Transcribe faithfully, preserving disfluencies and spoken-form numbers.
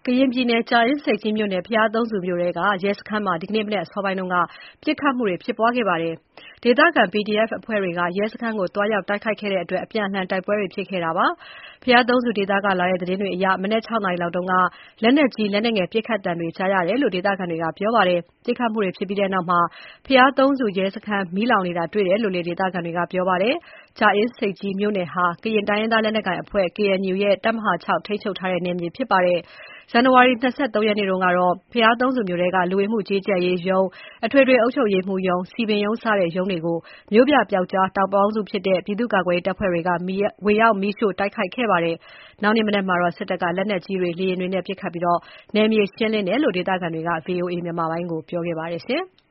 ကရင်ပြည်နယ် ကြာအင်းဆိပ်ကြီးမြို့နယ် ဘုရားသုံးဆူမြို့ထဲက ရဲစခန်းမှာ ဒီနေ့မနက်အစောပိုင်းက ပစ်ခတ်မှုတွေဖြစ်ပွားခဲ့ပါတယ်။ ဒေသခံ ပီဒီအက်ဖ် အဖွဲ့တွေက ရဲစခန်းကို သွားရောက်တိုက်ခိုက်ခဲ့တဲ့အတွက် အပြန်အလှန်တိုက်ပွဲတွေဖြစ်ခဲ့တာပါ။ ဘုရားသုံးဆူဒေသကလာတဲ့သတင်းတွေအရ မနက် ၆ နာရီလောက်က လက်နက်ကြီး လက်နက်ငယ်ပစ်ခတ်သံတွေကြားရတယ်လို့ ဒေသခံတွေက ပြောပါတယ်။ ပစ်ခတ်မှုတွေဖြစ်ပြီးနောက် ဘုရားသုံးဆူရဲစခန်းမီးလောင်နေတာတွေ့တယ်လို့လည်း ဒေသခံတွေကပြောပါတယ်။ ကြာအင်းဆိပ်ကြီးမြို့နယ်ဟာ ကရင်တိုင်းရင်းသားလက်နက်ကိုင်အဖွဲ့ ကေအန်ယူ ရဲ့ တပ်မဟာ ၆ ထိန်းချုပ်ထားတဲ့နယ်မြေဖြစ်ပါတယ်။ ဇန်နဝါရီ ၂၃ ရက်နေ့တုန်းကတော့ ဘုရားသုံးဆူမြို့ထဲက လူဝင်မှုကြီးကြပ်ရေးရုံး၊ အထွေထွေအုပ်ချုပ်ရေးမှူးရုံး၊ စည်ပင်ရုံး စတဲ့ရုံးတွေကို မြို့ပြပျောက်ကြားတပ်ပေါင်းစုဖြစ်တဲ့ ပြည်သူ့ကာကွယ်ရေးတပ်ဖွဲ့တွေက ဝင်ရောက်မီးရှို့တိုက်ခိုက်ခဲ့ပါတယ်။ နောက်နေ့မနက်မှာတော့ စစ်တပ်က လက်နက်ကြီးတွေ လေယာဉ်တွေနဲ့ ပစ်ခတ်ပြီး နယ်မြေရှင်းလင်းတယ်လို့ ဒေသခံတွေက ဗွီအိုအေမြန်မာပိုင်းကို ပြောခဲ့ပါတယ်။